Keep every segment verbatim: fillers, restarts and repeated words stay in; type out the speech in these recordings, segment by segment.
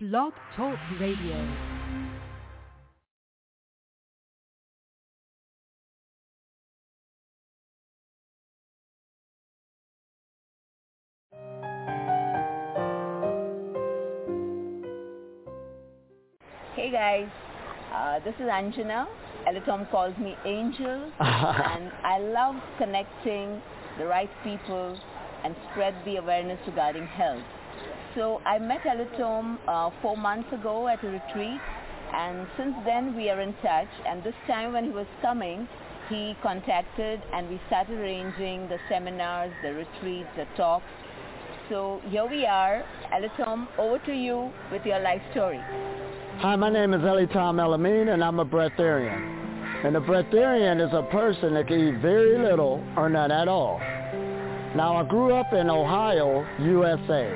Blog Talk Radio. Hey guys, uh, this is Anjana. Elatom calls me Angel, and I love connecting the right people and spread the awareness regarding health. So I met Elatom uh, four months ago at a retreat, and since then we are in touch. And this time when he was coming, he contacted and we started arranging the seminars, the retreats, the talks. So here we are. Elatom, over to you with your life story. Hi, my name is Elatom Elamine, and I'm a breatharian. And a breatharian is a person that can eat very little or none at all. Now, I grew up in Ohio, U S A.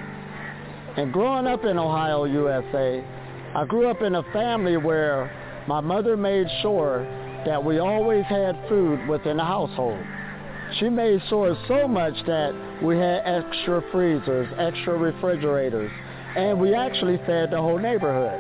And growing up in Ohio, U S A, I grew up in a family where my mother made sure that we always had food within the household. She made sure so much that we had extra freezers, extra refrigerators, and we actually fed the whole neighborhood.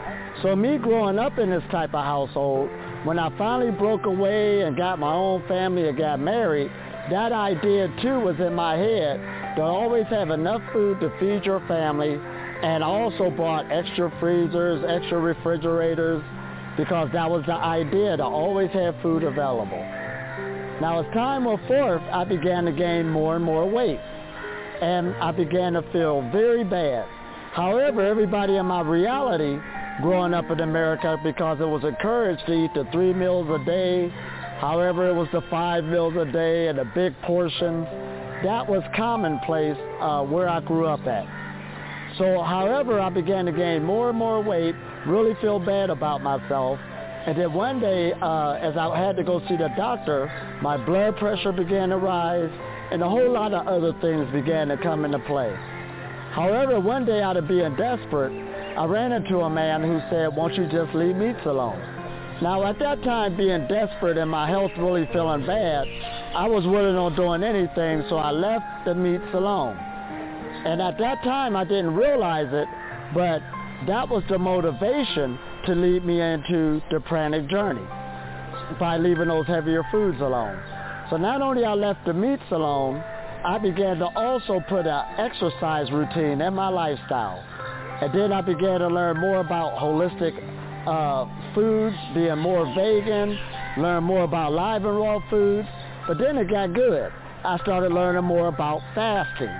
So me growing up in this type of household, when I finally broke away and got my own family and got married, that idea too was in my head to always have enough food to feed your family, and I also bought extra freezers, extra refrigerators, because that was the idea, to always have food available. Now as time went forth, I began to gain more and more weight, and I began to feel very bad. However, everybody in my reality growing up in America, because it was encouraged to eat the three meals a day, however it was the five meals a day and the big portions, that was commonplace uh, where I grew up at. So however, I began to gain more and more weight, really feel bad about myself, and then one day uh, as I had to go see the doctor, my blood pressure began to rise and a whole lot of other things began to come into play. However, one day out of being desperate, I ran into a man who said, "Won't you just leave meats alone?" Now at that time, being desperate and my health really feeling bad, I was willing on doing anything, so I left the meats alone. And at that time, I didn't realize it, but that was the motivation to lead me into the pranic journey, by leaving those heavier foods alone. So not only I left the meats alone, I began to also put an exercise routine in my lifestyle. And then I began to learn more about holistic uh, foods, being more vegan, learn more about live and raw foods. But then it got good. I started learning more about fasting.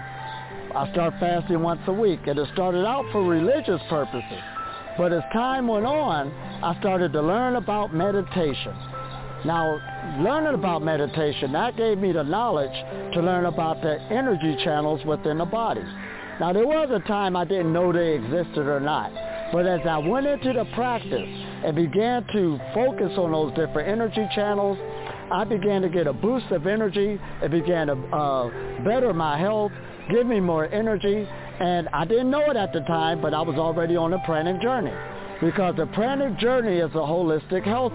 I started fasting once a week, and it started out for religious purposes. But as time went on, I started to learn about meditation. Now, learning about meditation, that gave me the knowledge to learn about the energy channels within the body. Now, there was a time I didn't know they existed or not, but as I went into the practice and began to focus on those different energy channels, I began to get a boost of energy. It began to uh, better my health, give me more energy, and I didn't know it at the time, but I was already on the pranic journey, because the pranic journey is a holistic health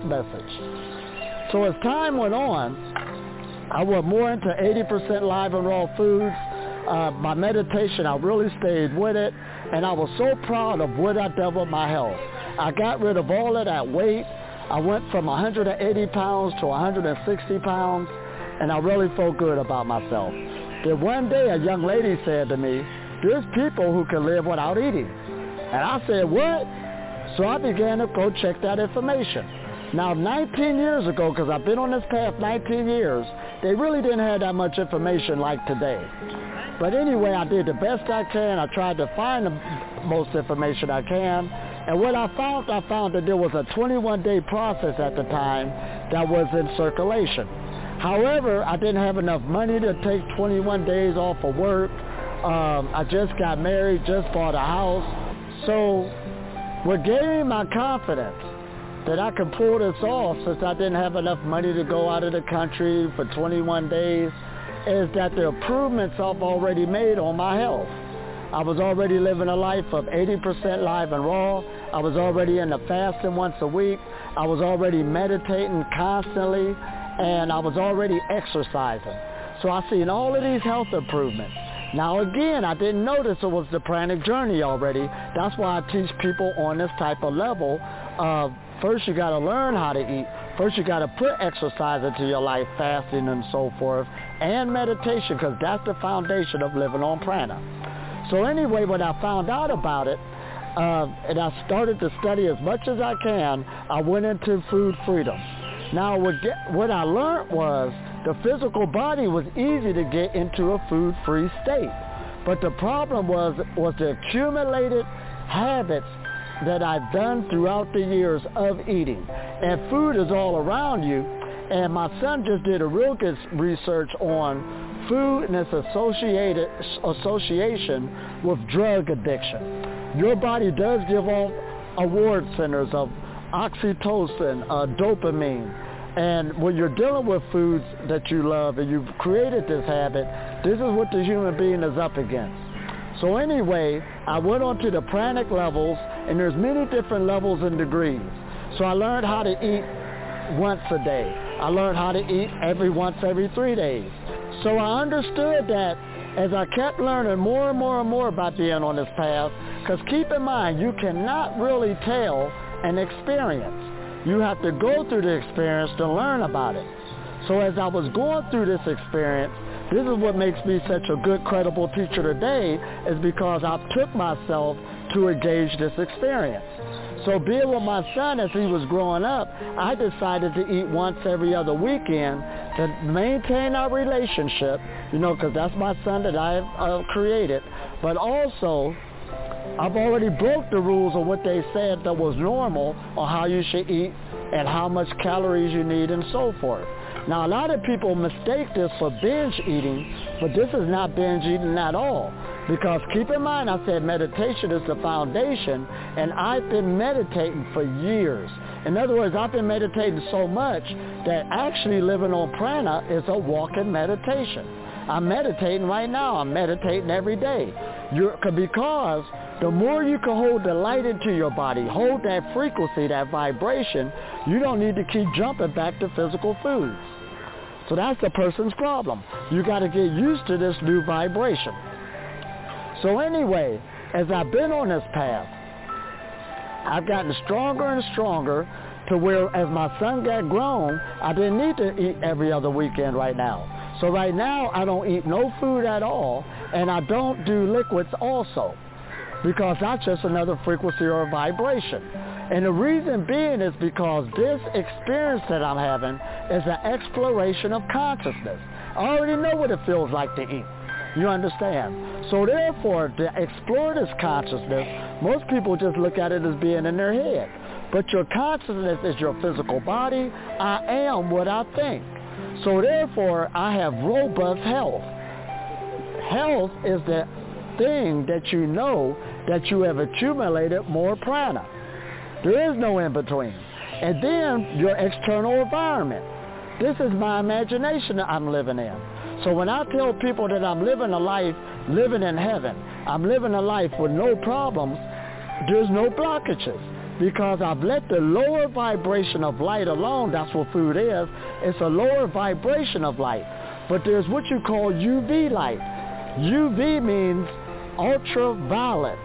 message. So as time went on, I went more into eighty percent live and raw foods. Uh, my meditation, I really stayed with it, and I was so proud of what I did with my health. I got rid of all of that weight. I went from one hundred eighty pounds to one hundred sixty pounds, and I really felt good about myself. Then one day a young lady said to me, "There's people who can live without eating." And I said, "What?" So I began to go check that information. Now, nineteen years ago, because I've been on this path nineteen years, they really didn't have that much information like today. But anyway, I did the best I can. I tried to find the most information I can. And what I found, I found that there was a twenty-one day process at the time that was in circulation. However, I didn't have enough money to take twenty-one days off of work. Um, I just got married, just bought a house. So what gave me my confidence that I could pull this off, since I didn't have enough money to go out of the country for twenty-one days, is that the improvements I've already made on my health. I was already living a life of eighty percent live and raw. I was already in the fasting once a week. I was already meditating constantly, and I was already exercising. So I've seen all of these health improvements. Now again, I didn't notice it was the pranic journey already. That's why I teach people on this type of level of first you got to learn how to eat. First you got to put exercise into your life, fasting and so forth, and meditation, because that's the foundation of living on prana. So anyway, when I found out about it, uh, and I started to study as much as I can, I went into food freedom. Now what, get, what I learned was the physical body was easy to get into a food-free state. But the problem was, was the accumulated habits that I've done throughout the years of eating. And food is all around you. And my son just did a real good research on food and its associated association with drug addiction. Your body does give off reward centers of oxytocin, uh, dopamine. And when you're dealing with foods that you love and you've created this habit, this is what the human being is up against. So anyway, I went on to the pranic levels, and there's many different levels and degrees. So I learned how to eat once a day. I learned how to eat every once every three days. So I understood that as I kept learning more and more and more about being on this path, because keep in mind, you cannot really tell an experience. You have to go through the experience to learn about it. So as I was going through this experience, this is what makes me such a good, credible teacher today, is because I took myself to engage this experience. So being with my son as he was growing up, I decided to eat once every other weekend to maintain our relationship, you know, because that's my son that I have uh, created. But also, I've already broke the rules of what they said that was normal on how you should eat and how much calories you need and so forth. Now, a lot of people mistake this for binge eating, but this is not binge eating at all. Because keep in mind, I said meditation is the foundation, and I've been meditating for years. In other words, I've been meditating so much that actually living on prana is a walking meditation. I'm meditating right now. I'm meditating every day. You're, because the more you can hold the light into your body, hold that frequency, that vibration, you don't need to keep jumping back to physical foods. So that's the person's problem. You got to get used to this new vibration. So anyway, as I've been on this path, I've gotten stronger and stronger to where as my son got grown, I didn't need to eat every other weekend right now. So right now, I don't eat no food at all, and I don't do liquids also, because that's just another frequency or vibration. And the reason being is because this experience that I'm having is an exploration of consciousness. I already know what it feels like to eat. You understand? So therefore, to explore this consciousness, most people just look at it as being in their head. But your consciousness is your physical body. I am what I think. So therefore, I have robust health. Health is the thing that you know that you have accumulated more prana. There is no in-between. And then your external environment. This is my imagination that I'm living in. So when I tell people that I'm living a life, living in heaven, I'm living a life with no problems, there's no blockages. Because I've let the lower vibration of light alone, that's what food is, it's a lower vibration of light. But there's what you call U V light. U V means ultraviolet.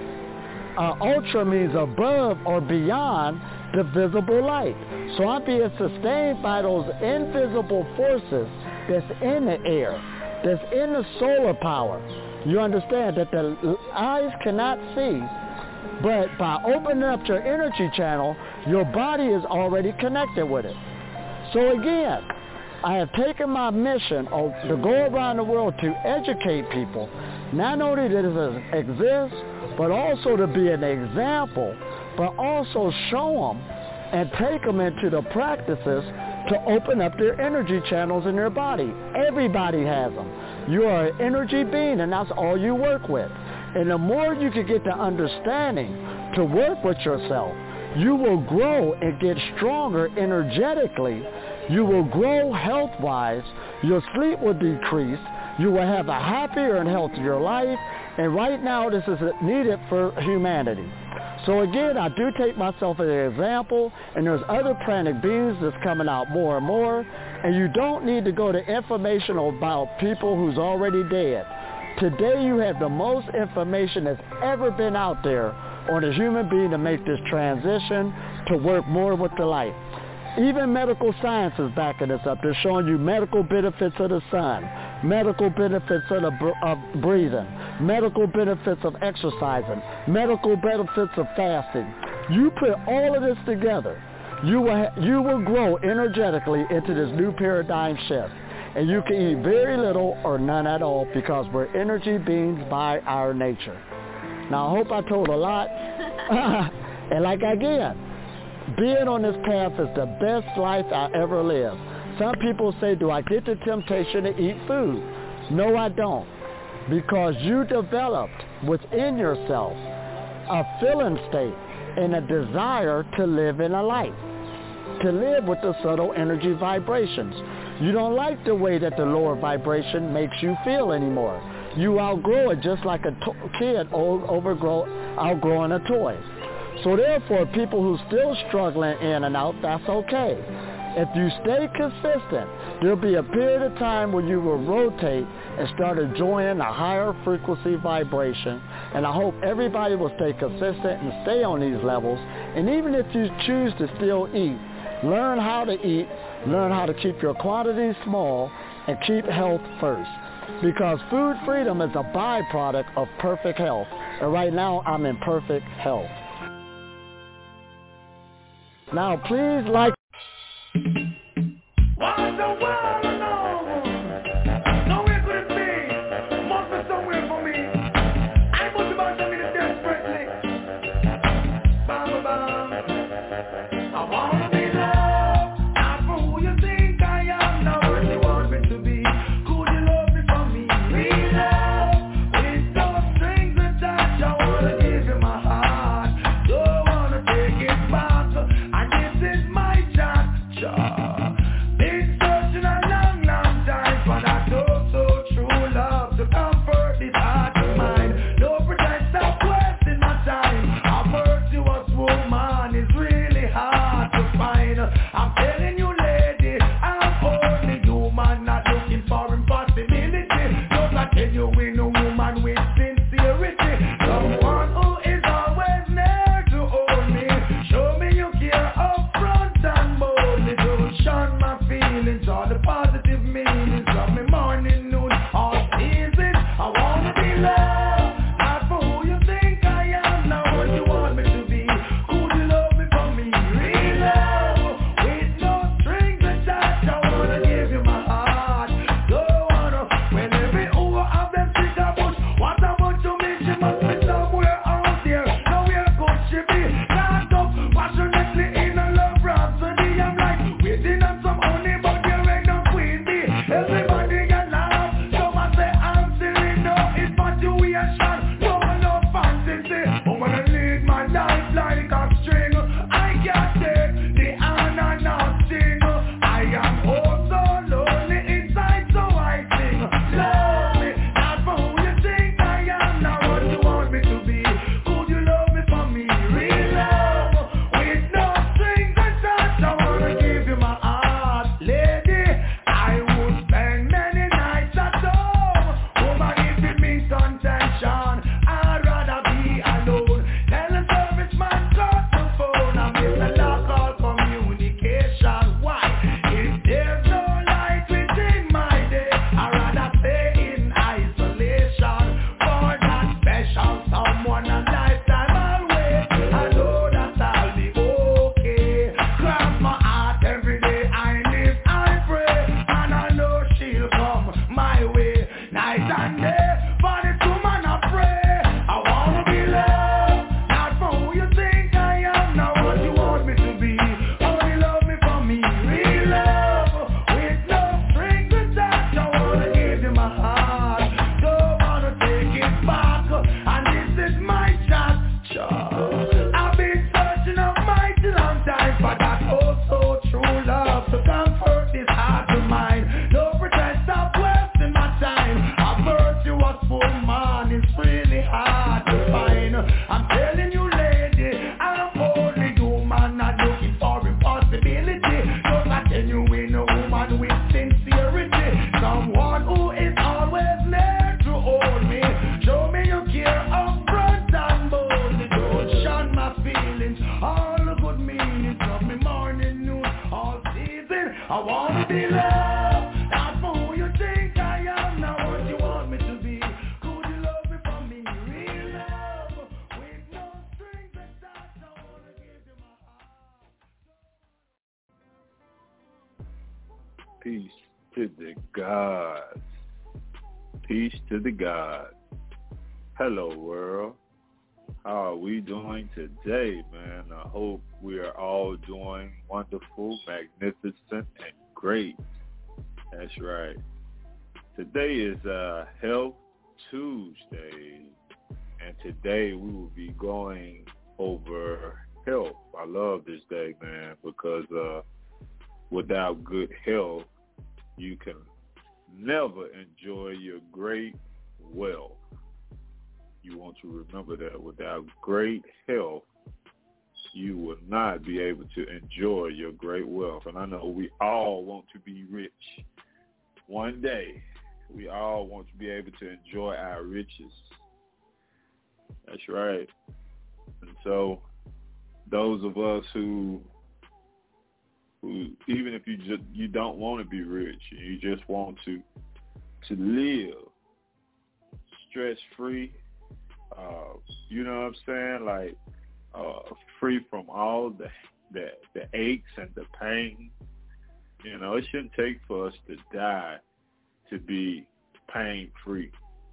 Uh, ultra means above or beyond the visible light. So I'm being sustained by those invisible forces that's in the air, that's in the solar power. You understand that the eyes cannot see, but by opening up your energy channel, your body is already connected with it. So again, I have taken my mission to go around the world to educate people, not only that it exists, but also to be an example, but also show them and take them into the practices to open up their energy channels in their body. Everybody has them. You are an energy being, and that's all you work with. And the more you can get the understanding to work with yourself, you will grow and get stronger energetically. You will grow health-wise. Your sleep will decrease. You will have a happier and healthier life. And right now, this is needed for humanity. So again, I do take myself as an example, and there's other pranic beings that's coming out more and more. And you don't need to go to information about people who's already dead. Today you have the most information that's ever been out there on a human being to make this transition to work more with the light. Even medical science is backing this up. They're showing you medical benefits of the sun, medical benefits of, the br- of breathing, medical benefits of exercising, medical benefits of fasting. You put all of this together, you will, ha- you will grow energetically into this new paradigm shift. And you can eat very little or none at all because we're energy beings by our nature. Now, I hope I told a lot. And like again, being on this path is the best life I ever lived. Some people say, do I get the temptation to eat food? No, I don't. Because you developed within yourself a feeling state and a desire to live in a light, to live with the subtle energy vibrations. You don't like the way that the lower vibration makes you feel anymore. You outgrow it just like a to- kid old overgrow, outgrowing a toy. So therefore, people who still struggling in and out, that's okay. If you stay consistent, there'll be a period of time where you will rotate and start enjoying a higher frequency vibration. And I hope everybody will stay consistent and stay on these levels. And even if you choose to still eat, learn how to eat, learn how to keep your quantities small, and keep health first. Because food freedom is a byproduct of perfect health. And right now, I'm in perfect health. Now, please like... What the world alone? Nowhere could it be. Must be somewhere for me. I must about to meet it desperately. Bam, bam. I wanna be loved, not for who you think I am, not what you want me to be. Could you love me for me? Real love, with those strings attached. I wanna give you my heart. Don't wanna take it back. And this is my chance. Been searching and Peace to the gods. Peace to the gods. Hello, world. How are we doing today, man? I hope we are all doing wonderful, magnificent, and great. That's right. Today is uh, Health Tuesday, and today we will be going over health. I love this day, man, because uh, without good health, you can never enjoy your great wealth. You want to remember that without great health, you will not be able to enjoy your great wealth. And I know we all want to be rich. One day, we all want to be able to enjoy our riches. That's right. And so those of us who, who even if you just you don't want to be rich, you just want to to live stress-free, uh, you know what I'm saying? Like uh, free from all the, the the aches and the pain. You know, it shouldn't take for us to die to be pain-free.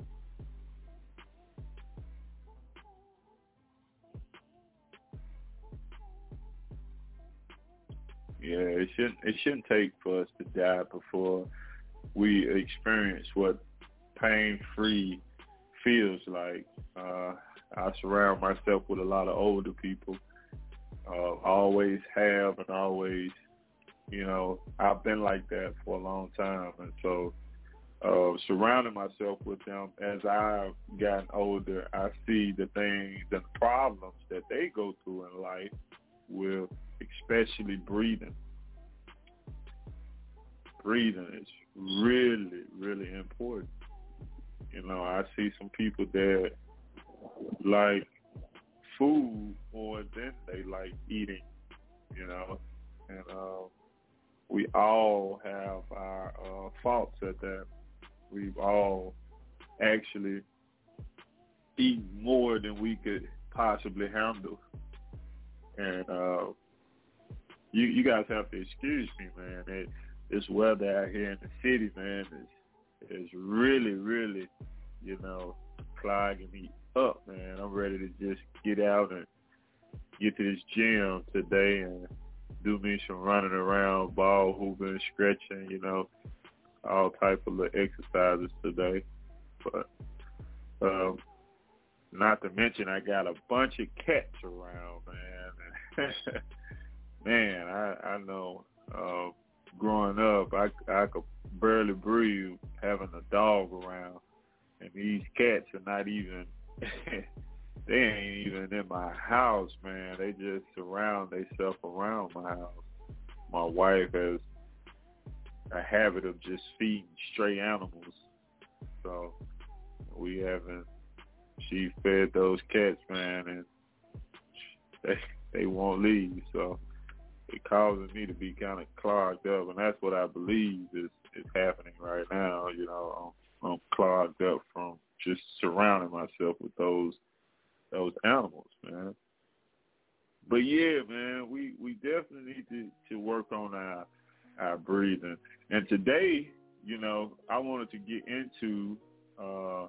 Yeah, it shouldn't it shouldn't take for us to die before we experience what pain-free feels like. Uh, I surround myself with a lot of older people. Uh, always have and always, you know, I've been like that for a long time. And so uh, surrounding myself with them as I've gotten older, I see the things and problems that they go through in life with especially breathing. Breathing is really, really important. You know, I see some people that like food more than they like eating, you know, and uh, we all have our uh, faults at that. We've all actually eaten more than we could possibly handle. And uh, you, you guys have to excuse me, man. It, this weather out here in the city, man, is is really, really, you know, clogging me up, man. I'm ready to just get out and get to this gym today and do me some running around, ball hooping, stretching, you know, all type of little exercises today. But um, not to mention I got a bunch of cats around, man. Man, I, I know uh, growing up, I, I could barely breathe having a dog around. And these cats are not even, they ain't even in my house, man. They just surround themselves around my house. My wife has a habit of just feeding stray animals. So we haven't, she fed those cats, man, and they, they won't leave. So it causes me to be kind of clogged up, and that's what I believe is, is happening right now. You know, I'm, I'm clogged up from just surrounding myself with those those animals, man. But yeah, man, we, we definitely need to, to work on our our breathing. And today, you know, I wanted to get into uh,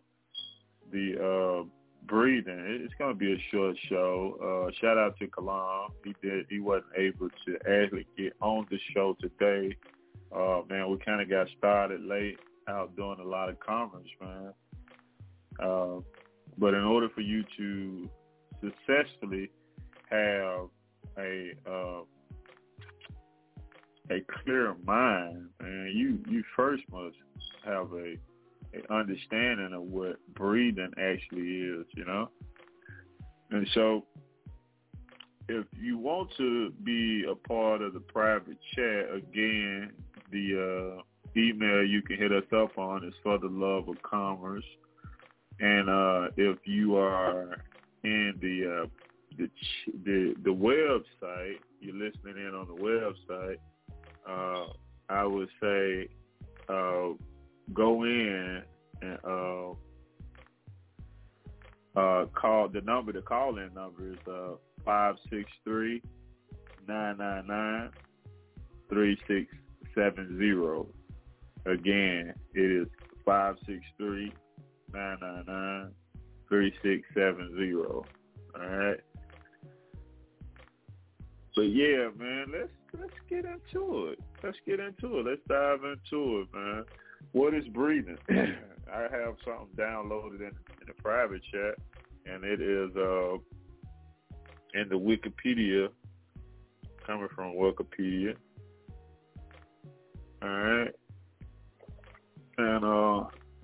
the uh, breathing. It's going to be a short show. Uh, shout out to Kalam. He did. He wasn't able to actually get on the show today. Uh, man, we kind of got started late out doing a lot of conference, man. Uh, but in order for you to successfully have a uh, a clear mind, man, you, you first must have a, a understanding of what breathing actually is, you know? And so if you want to be a part of the private chat, again, the uh, email you can hit us up on is for the love of commerce. And uh, if you are in the, uh, the the the website, you're listening in on the website, uh, I would say uh, go in and uh, uh, call the number. The call-in number is uh, five six three, nine nine nine, three six seven zero. Again, it is five six three, nine nine nine, three six seven zero. All right. But yeah, man, let's let's get into it. Let's get into it. Let's dive into it, man. What is breathing? I have something downloaded in, in the private chat, and it is uh, in the Wikipedia, coming from Wikipedia. All right. And uh,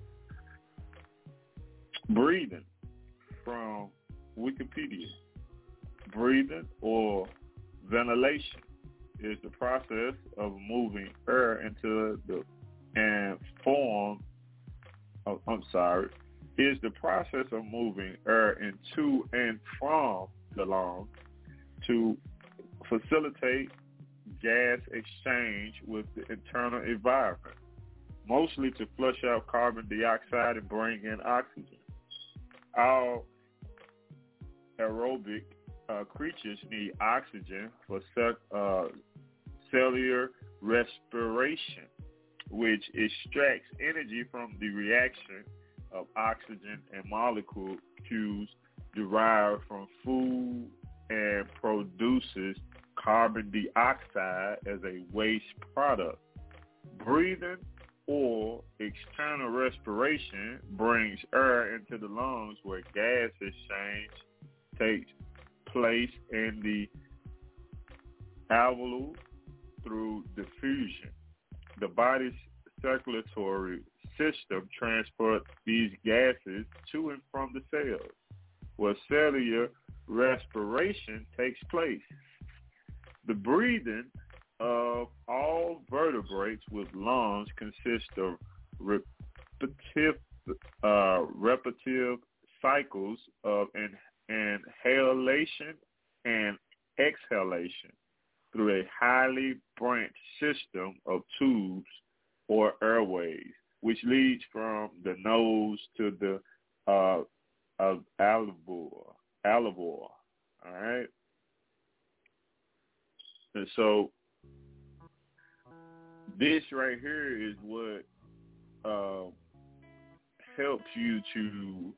breathing from Wikipedia. Breathing or ventilation is the process of moving air into the and form. Oh, I'm sorry. Is the process of moving air into and from the lungs to facilitate gas exchange with the internal environment, mostly to flush out carbon dioxide and bring in oxygen. All aerobic uh, creatures need oxygen for ce- uh, cellular respiration, which extracts energy from the reaction of oxygen and molecules derived from food and produces carbon dioxide as a waste product. Breathing or external respiration brings air into the lungs where gas exchange takes place in the alveoli through diffusion. The body's circulatory system transports these gases to and from the cells, where cellular respiration takes place. The breathing of all vertebrates with lungs consists of repetitive, uh, repetitive cycles of in, inhalation and exhalation through a highly branched system of tubes or airways, which leads from the nose to the uh, uh, alveoli. Alveoli, all right? And so this right here is what uh, helps you to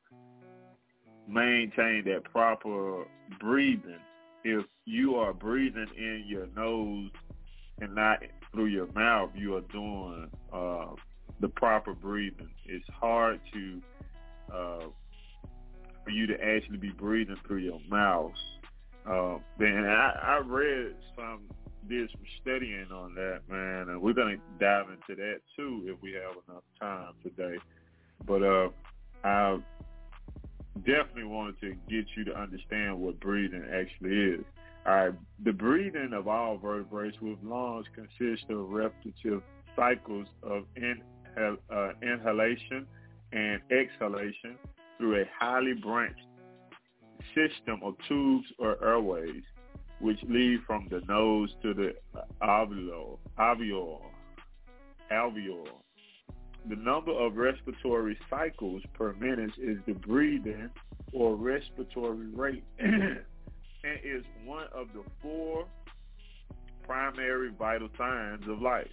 maintain that proper breathing. If you are breathing in your nose and not through your mouth, you are doing uh, the proper breathing. It's hard to uh, for you to actually be breathing through your mouth. Uh, then I, I read some, did some studying on that, man, and we're gonna dive into that too if we have enough time today. But uh, I definitely wanted to get you to understand what breathing actually is. All right, the breathing of all vertebrates with lungs consists of repetitive cycles of inhal- uh, inhalation and exhalation through a highly branched system of tubes or airways, which lead from the nose to the alveoli. alveoli. alveoli. The number of respiratory cycles per minute is the breathing or respiratory rate and is one of the four primary vital signs of life.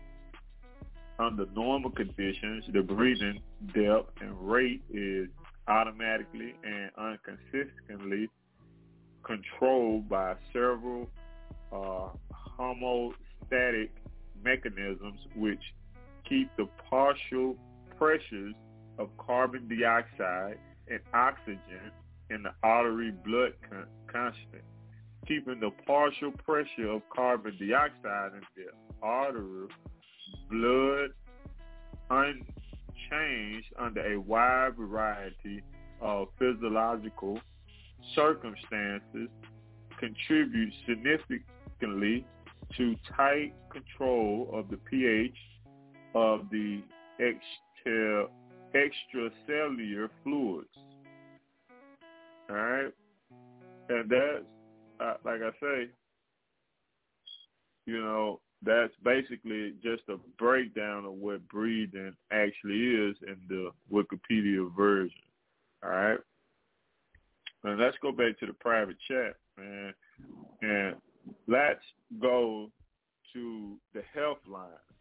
Under normal conditions, the breathing depth and rate is automatically and inconsistently controlled by several uh, homeostatic mechanisms which keep the partial pressures of carbon dioxide and oxygen in the artery blood con- constant. Keeping the partial pressure of carbon dioxide in the artery blood unchanged under a wide variety of physiological circumstances contributes significantly to tight control of the pH of the extra, extracellular fluids. All right? And that's, uh, like I say, you know, that's basically just a breakdown of what breathing actually is in the Wikipedia version. All right? And let's go back to the private chat, man. And let's go to the health line.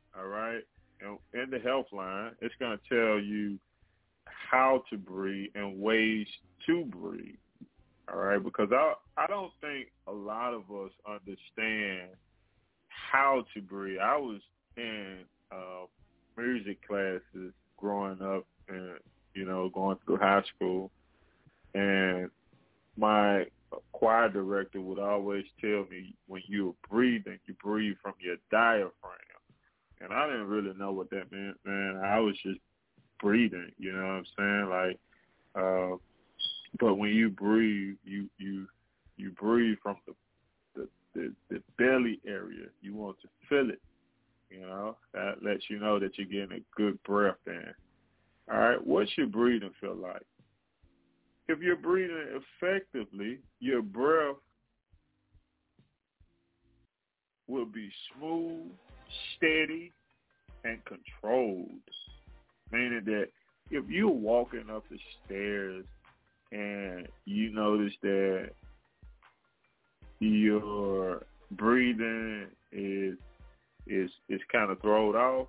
and the health line. It's going to tell you how to breathe and ways to breathe. All right, because I I don't think a lot of us understand how to breathe. I was in uh, music classes growing up and, you know, going through high school, and my choir director would always tell me when you're breathing, you breathe from your diaphragm. And I didn't really know what that meant, man. I was just breathing, you know what I'm saying? Like, uh, but when you breathe, you you you breathe from the, the the the belly area. You want to feel it, you know. That lets you know that you're getting a good breath in. All right, what's your breathing feel like? If you're breathing effectively, your breath will be smooth, steady, and controlled. Meaning that if you're walking up the stairs and you notice that your breathing is is is kind of thrown off,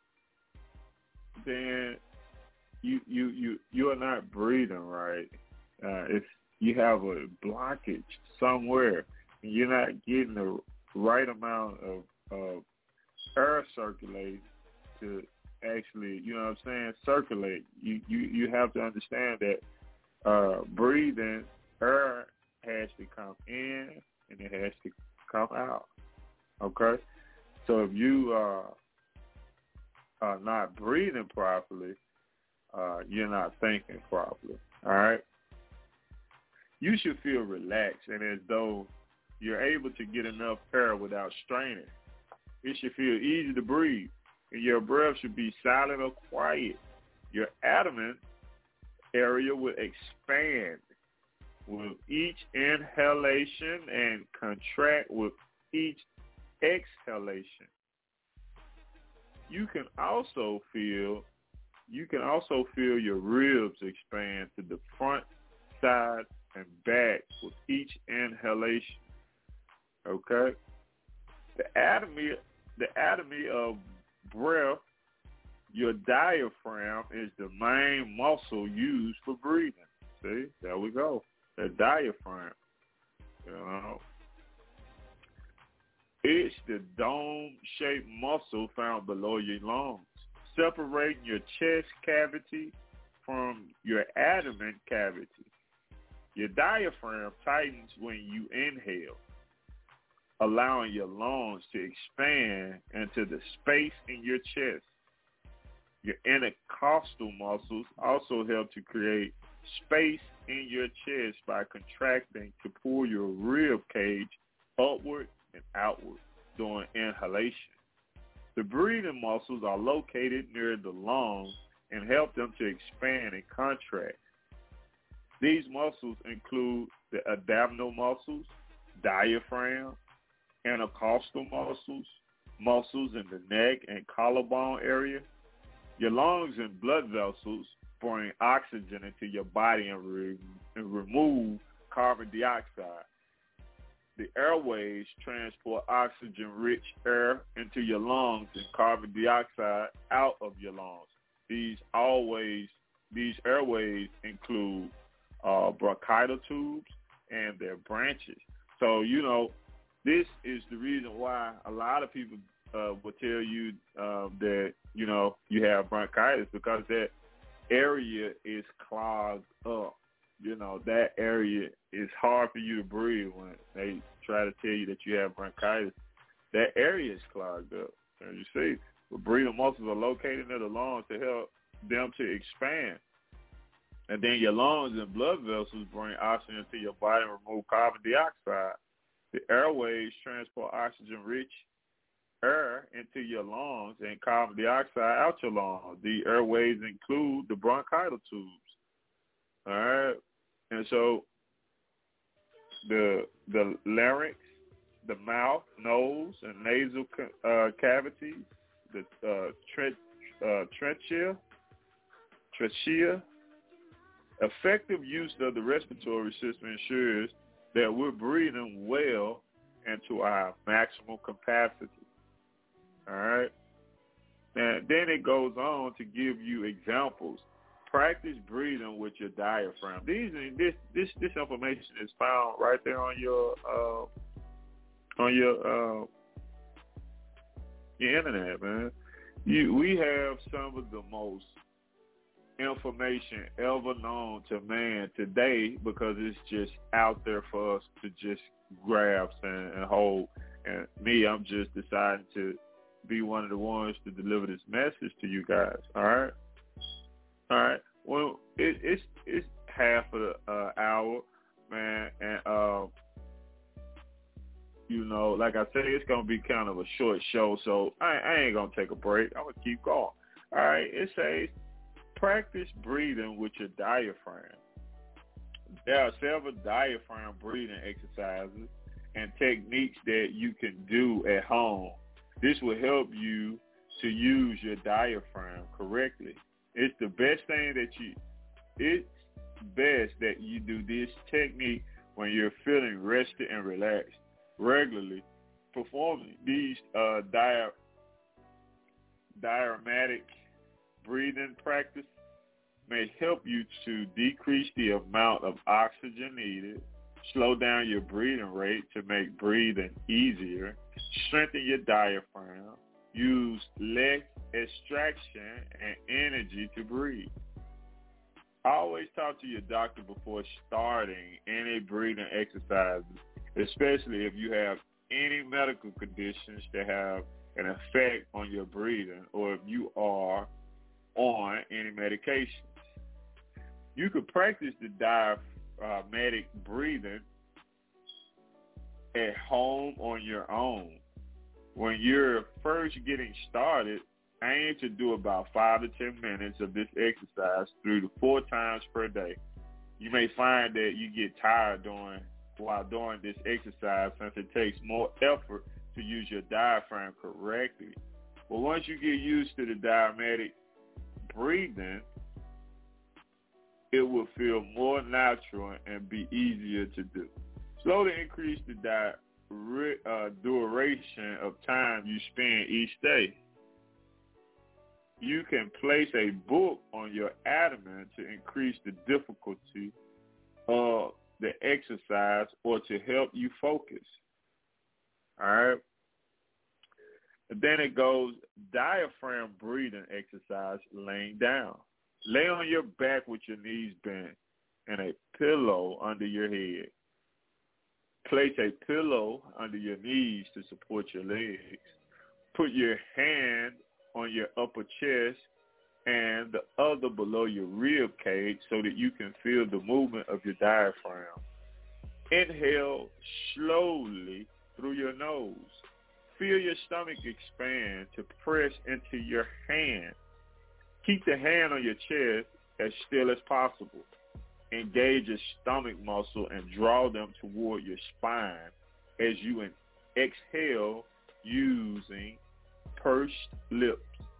then you you you you are not breathing right. Uh, if you have a blockage somewhere and you're not getting the right amount of, of air circulating to actually, you know what I'm saying, circulate, you, you, you have to understand that uh, breathing, air has to come in and it has to come out, okay? So if you uh, are not breathing properly, uh, you're not thinking properly, all right? You should feel relaxed and as though you're able to get enough air without straining. It should feel easy to breathe, and your breath should be silent or quiet. Your abdomen area will expand with each inhalation and contract with each exhalation. You can also feel you can also feel your ribs expand to the front, side, and back with each inhalation. Okay? The anatomy, the anatomy of breath, your diaphragm is the main muscle used for breathing. See, there we go. The diaphragm. You know, it's the dome-shaped muscle found below your lungs, separating your chest cavity from your abdomen cavity. Your diaphragm tightens when you inhale, allowing your lungs to expand into the space in your chest. Your intercostal muscles also help to create space in your chest by contracting to pull your rib cage upward and outward during inhalation. The breathing muscles are located near the lungs and help them to expand and contract. These muscles include the abdominal muscles, diaphragm, intercostal muscles, muscles in the neck and collarbone area. Your lungs and blood vessels bring oxygen into your body and, re- and remove carbon dioxide. The airways transport oxygen-rich air into your lungs and carbon dioxide out of your lungs. These always, these airways include uh, bronchial tubes and their branches. So, you know, this is the reason why a lot of people uh, will tell you uh, that, you know, you have bronchitis, because that area is clogged up. You know, that area is hard for you to breathe when they try to tell you that you have bronchitis. That area is clogged up. As you see, the breathing muscles are located near the lungs to help them to expand. And then your lungs and blood vessels bring oxygen to your body and remove carbon dioxide. The airways transport oxygen-rich air into your lungs and carbon dioxide out your lungs. The airways include the bronchial tubes. All right, and so the the larynx, the mouth, nose, and nasal uh, cavities, the uh, tre- uh, trachea, trachea. Effective use of the respiratory system ensures that we're breathing well and to our maximal capacity. All right. And then it goes on to give you examples. Practice breathing with your diaphragm. These this this this information is found right there on your uh, on your uh, your internet, man. You we have some of the most information ever known to man today because it's just out there for us to just grasp and, and hold. And me, I'm just deciding to be one of the ones to deliver this message to you guys. All right, all right. Well, it, it's it's half of the uh, hour, man, and uh, you know, like I said, it's gonna be kind of a short show, so I, I ain't gonna take a break. I'm gonna keep going. All right. It says practice breathing with your diaphragm. There are several diaphragm breathing exercises and techniques that you can do at home. This will help you to use your diaphragm correctly. It's the best thing that you, it's best that you do this technique when you're feeling rested and relaxed. Regularly performing these uh, dia, diaphragmatic breathing practice may help you to decrease the amount of oxygen needed, slow down your breathing rate to make breathing easier, strengthen your diaphragm, use less extraction and energy to breathe. Always talk to your doctor before starting any breathing exercises, especially if you have any medical conditions that have an effect on your breathing or if you are on any medications. You could practice the diaphragmatic breathing at home on your own. When you're first getting started, aim to do about five to ten minutes of this exercise three to four times per day. You may find that you get tired doing while doing this exercise since it takes more effort to use your diaphragm correctly. But once you get used to the diaphragmatic breathing, it will feel more natural and be easier to do. Slowly increase the di- uh, duration of time you spend each day. You can place a book on your abdomen to increase the difficulty of the exercise or to help you focus. All right. And then it goes diaphragm breathing exercise laying down. Lay on your back with your knees bent and a pillow under your head. Place a pillow under your knees to support your legs. Put your hand on your upper chest and the other below your rib cage so that you can feel the movement of your diaphragm. Inhale slowly through your nose. Feel your stomach expand to press into your hand. Keep the hand on your chest as still as possible. Engage your stomach muscle and draw them toward your spine as you exhale using pursed lips.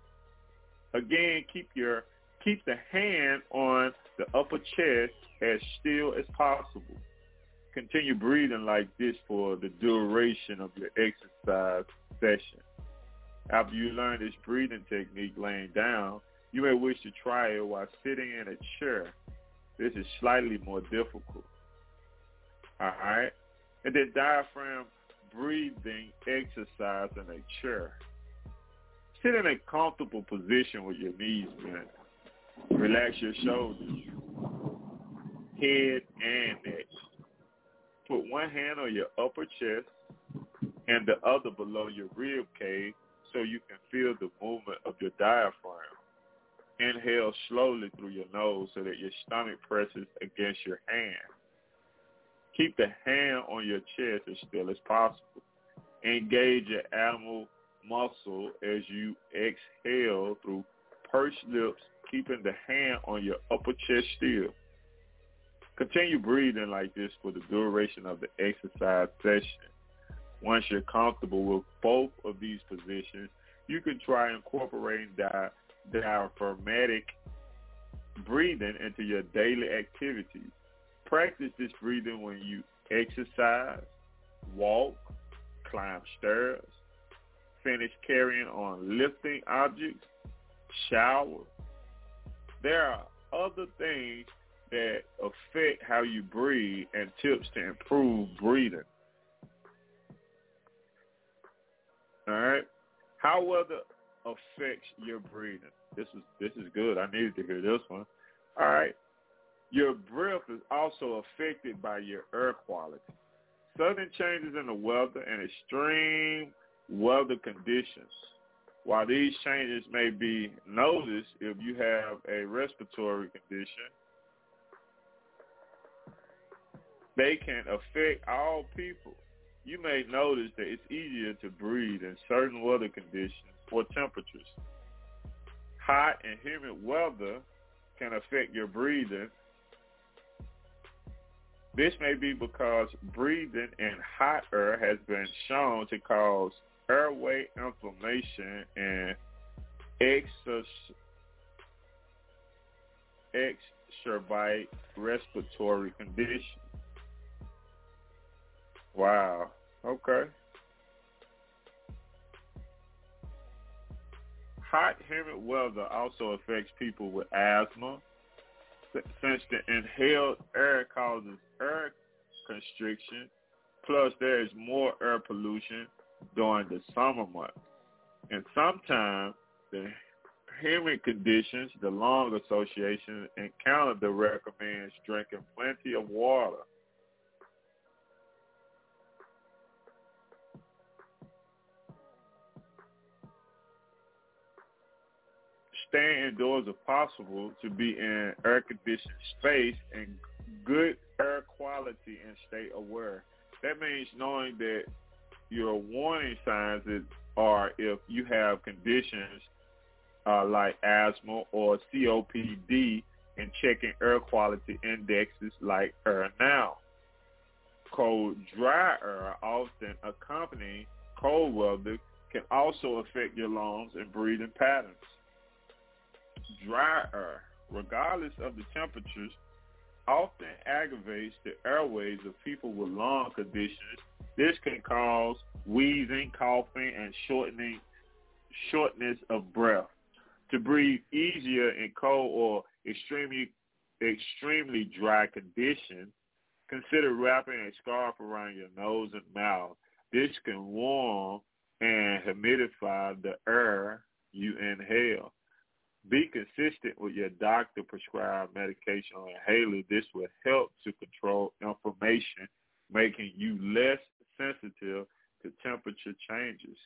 Again, keep your keep the hand on the upper chest as still as possible. Continue breathing like this for the duration of your exercise session. After you learn this breathing technique laying down, you may wish to try it while sitting in a chair. This is slightly more difficult. All right? And then diaphragm breathing exercise in a chair. Sit in a comfortable position with your knees bent. Relax your shoulders, head, and neck. Put one hand on your upper chest and the other below your rib cage so you can feel the movement of your diaphragm. Inhale slowly through your nose so that your stomach presses against your hand. Keep the hand on your chest as still as possible. Engage your abdominal muscle as you exhale through pursed lips, keeping the hand on your upper chest still. Continue breathing like this for the duration of the exercise session. Once you're comfortable with both of these positions, you can try incorporating di- diaphragmatic breathing into your daily activities. Practice this breathing when you exercise, walk, climb stairs, finish carrying on lifting objects, shower. There are other things that affect how you breathe and tips to improve breathing. All right? How weather affects your breathing. This is this is good. I needed to hear this one. All right. Your breath is also affected by your air quality. Sudden changes in the weather and extreme weather conditions. While these changes may be noticed if you have a respiratory condition, they can affect all people. You may notice that it's easier to breathe in certain weather conditions or temperatures. Hot and humid weather can affect your breathing. This may be because breathing in hot air has been shown to cause airway inflammation and exacerbate respiratory conditions. Wow. Okay. Hot, humid weather also affects people with asthma, since the inhaled air causes air constriction, plus there is more air pollution during the summer months. And sometimes the humid conditions, the lung association in Canada recommends drinking plenty of water. Stay indoors if possible to be in air-conditioned space and good air quality and stay aware. That means knowing that your warning signs are if you have conditions uh, like asthma or C O P D and checking air quality indexes like Air Now. Cold, dry air often accompanying cold weather can also affect your lungs and breathing patterns. Dry air, regardless of the temperatures, often aggravates the airways of people with lung conditions. This can cause wheezing, coughing, and shortening, shortness of breath. To breathe easier in cold or extremely, extremely dry conditions, consider wrapping a scarf around your nose and mouth. This can warm and humidify the air you inhale. Be consistent with your doctor prescribed medication or inhaler. This will help to control inflammation, making you less sensitive to temperature changes.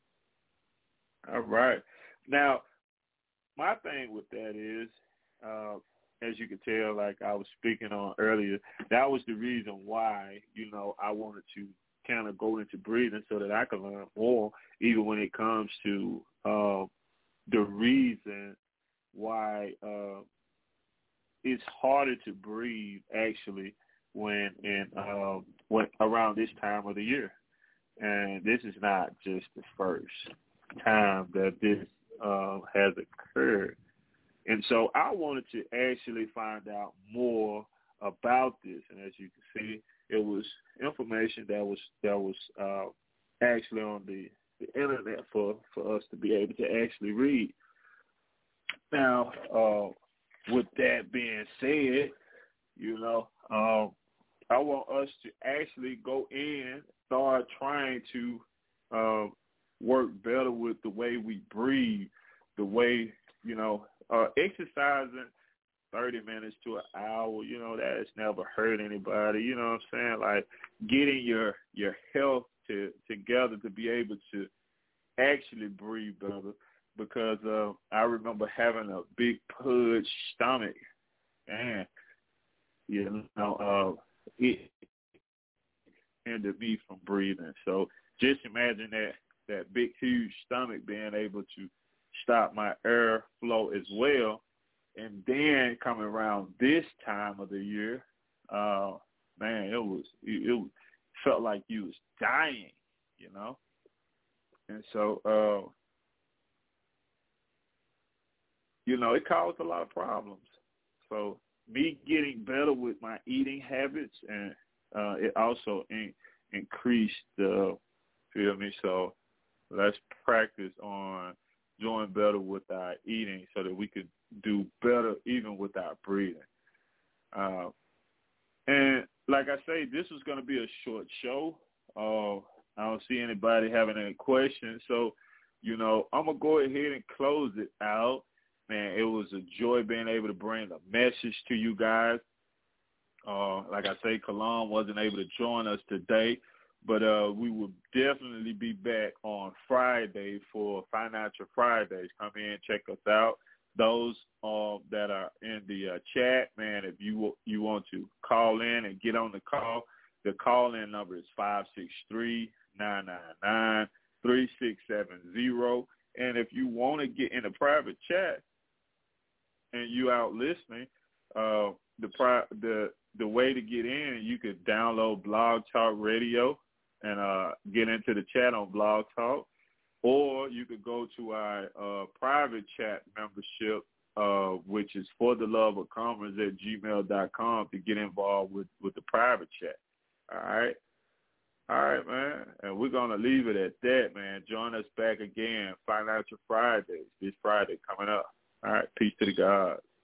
All right. Now, my thing with that is, uh, as you can tell, like I was speaking on earlier, that was the reason why, you know, I wanted to kind of go into breathing so that I can learn more, even when it comes to uh, the reason why uh, it's harder to breathe actually when in uh, when around this time of the year. And this is not just the first time that this uh, has occurred. And so I wanted to actually find out more about this. And as you can see, it was information that was that was uh, actually on the, the internet for, for us to be able to actually read. Now, uh, with that being said, you know, um, I want us to actually go in, start trying to uh, work better with the way we breathe, the way, you know, uh, exercising thirty minutes to an hour, you know, that has never hurt anybody, you know what I'm saying? Like getting your, your health to, together to be able to actually breathe better. Because uh, I remember having a big pudge stomach, and you know, uh, it hindered me from breathing. So just imagine that that big, huge stomach being able to stop my air flow as well, and then coming around this time of the year, uh, man, it was it, it felt like you was dying, you know, and so. Uh, You know, it caused a lot of problems. So me getting better with my eating habits, and uh, it also in, increased the, feel me? So let's practice on doing better with our eating so that we could do better even with our breathing. Uh, and like I say, this is going to be a short show. Uh, I don't see anybody having any questions. So, you know, I'm going to go ahead and close it out. Man, it was a joy being able to bring a message to you guys. Uh, like I say, Kalam wasn't able to join us today, but uh, we will definitely be back on Friday for Financial Fridays. Come in, check us out. Those uh, that are in the uh, chat, man, if you you want to call in and get on the call, the call-in number is five six three, nine nine nine, three six seven zero. And if you want to get in a private chat and you out listening, uh, the pri- the the way to get in, you could download Blog Talk Radio and uh, get into the chat on Blog Talk, or you could go to our uh, private chat membership, uh, which is for the love of commerce at gmail dot com to get involved with, with the private chat. All right? All right, man. And we're going to leave it at that, man. Join us back again, Financial Fridays, this Friday coming up. All right, peace to the gods.